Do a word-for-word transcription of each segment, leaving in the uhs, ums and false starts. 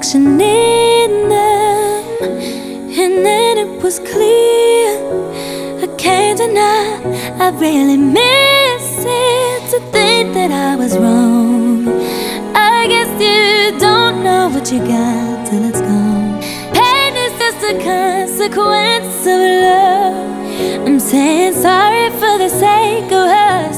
reflection in them, and then it was clear. I can't deny I really miss it. To think that I was wrong, I guess you don't know what you got till it's gone. Pain is just a consequence of love. I'm saying sorry for the sake of us.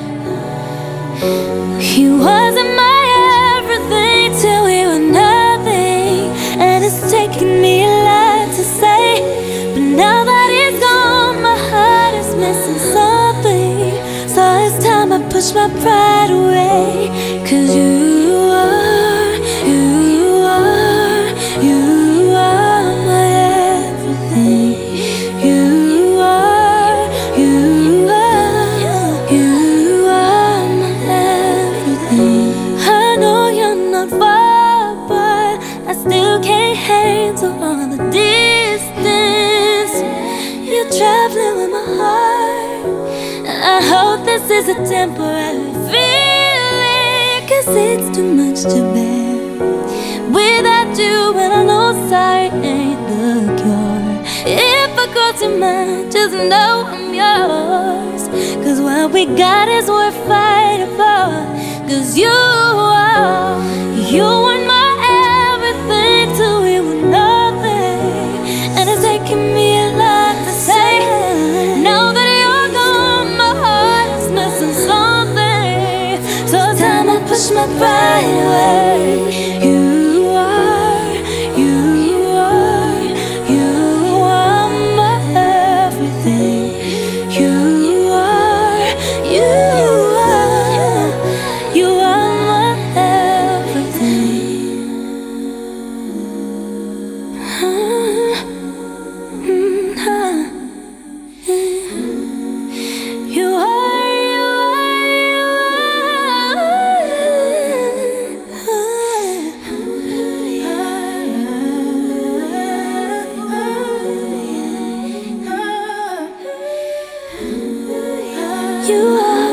You wasn't my everything till we were nothing, and it's taken me a lot to say, but now that it's gone, my heart is missing something. So it's time I push my pride away. Cause you are, you are, you are my everything. You are, you are, you are my everything. I know you're not far, but I still can't handle all the distance. You're traveling with my heart. I hope this is a temporary feeling, cause it's too much to bear without you, and I know sorry ain't the cure. If I cross your mind, just know I'm yours, cause what we got is worth fighting for. Cause you are, you are my everything till we were nothing, and it's taking me a lot to say. Now that you're gone, my heart is missing something. So it's time I push my pride away. You are, you are, you are my everything. You are, you are, you are my everything. You are, you are, you are.